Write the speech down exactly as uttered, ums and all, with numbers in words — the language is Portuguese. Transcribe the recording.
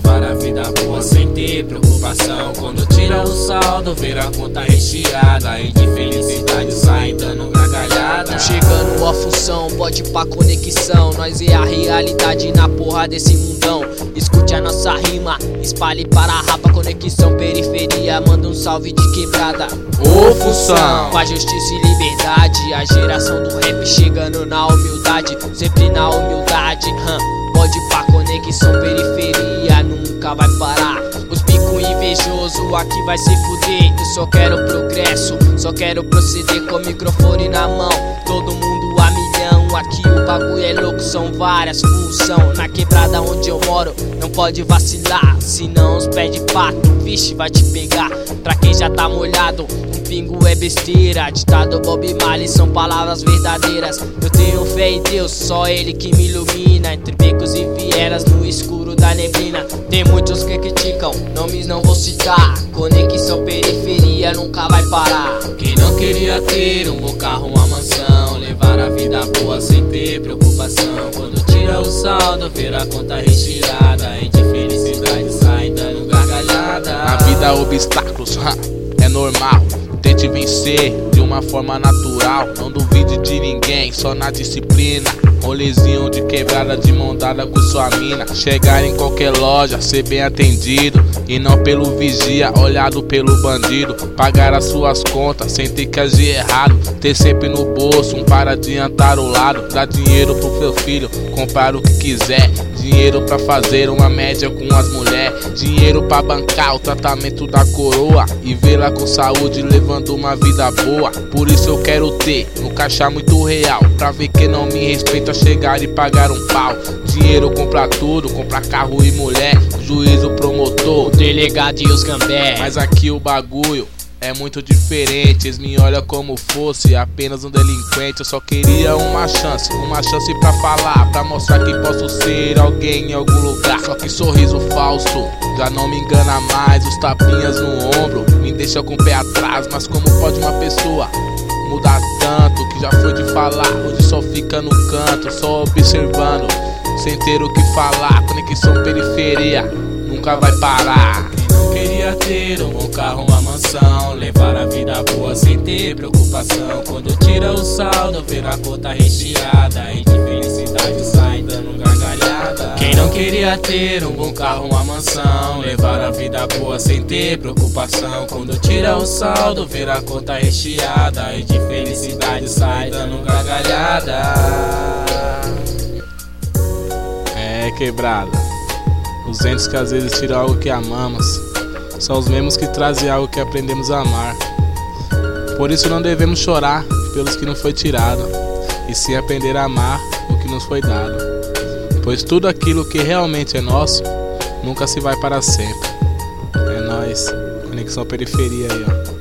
levar a vida boa sem ter preocupação. Quando tira o saldo, ver a conta recheada e de felicidade sai dando gargalhada. Tô chegando a função, pode pra conexão. Nós é a realidade na porra desse mundão. Escute a nossa rima, espalhe para a rapa. Conexão periferia, manda um salve de quebrada. Ô função, com a justiça e liberdade, a geração do rap chegando na humildade, sempre na humildade. hum. Pode pra conexão periferia, nunca vai parar. Os pico invejoso aqui vai se fuder. Eu só quero progresso, só quero proceder com o microfone na mão. Todo mundo a milhão, aqui o bagulho é louco, são várias funções. Na quebrada onde eu moro, não pode vacilar, senão os pés de pato, vixe, vai te pegar. Pra quem já tá molhado, um pingo é besteira. Ditado Bob Marley, são palavras verdadeiras. Eu tenho fé em Deus, só Ele que me ilumina. Entre becos e vieras, no escuro da neblina. Tem muitos que criticam, nomes não vou citar. Conexão periferia nunca vai parar. Quem não queria ter um bom carro, uma mansão, levar a vida boa sem ter preocupação. Quando tira o saldo, ver a conta recheada e de felicidade sai dando gargalhada. Na vida obstáculos, é normal. Tente vencer de uma forma natural. Não duvide de ninguém, só na disciplina. Rolezinho de quebrada de mão dada com sua mina. Chegar em qualquer loja, ser bem atendido e não pelo vigia, olhado pelo bandido. Pagar as suas contas sem ter que agir errado. Ter sempre no bolso um para adiantar o lado. Dar dinheiro pro seu filho, comprar o que quiser. Dinheiro pra fazer uma média com as mulheres. Dinheiro pra bancar o tratamento da coroa e vê-la com saúde levando uma vida boa. Por isso eu quero ter no caixa muito real, pra ver que não me respeita chegar e pagar um pau. Dinheiro compra tudo, compra carro e mulher. Juízo, promotor, o delegado e os gambé. Mas aqui o bagulho é muito diferente. Eles me olham como fosse apenas um delinquente. Eu só queria uma chance, uma chance pra falar, pra mostrar que posso ser alguém em algum lugar. Só que sorriso falso já não me engana mais. Os tapinhas no ombro me deixam com o pé atrás. Mas como pode uma pessoa mudar tanto, que já foi de falar, hoje só fica no canto, só observando, sem ter o que falar. Conexão periferia nunca vai parar. Queria ter um bom carro, uma mansão, levar a vida boa sem ter preocupação. Quando tira o saldo, ver a conta recheada e de felicidade sai dando gargalhada. Quem não queria ter um bom carro, uma mansão, levar a vida boa sem ter preocupação. Quando tira o saldo, ver a conta recheada e de felicidade sai dando gargalhada. É quebrada, os entes que às vezes tiram algo que amamos são os mesmos que trazem algo que aprendemos a amar. Por isso não devemos chorar pelos que nos foi tirado, e sim aprender a amar o que nos foi dado. Pois tudo aquilo que realmente é nosso nunca se vai para sempre. É nóis, Conexão Periferia aí, ó.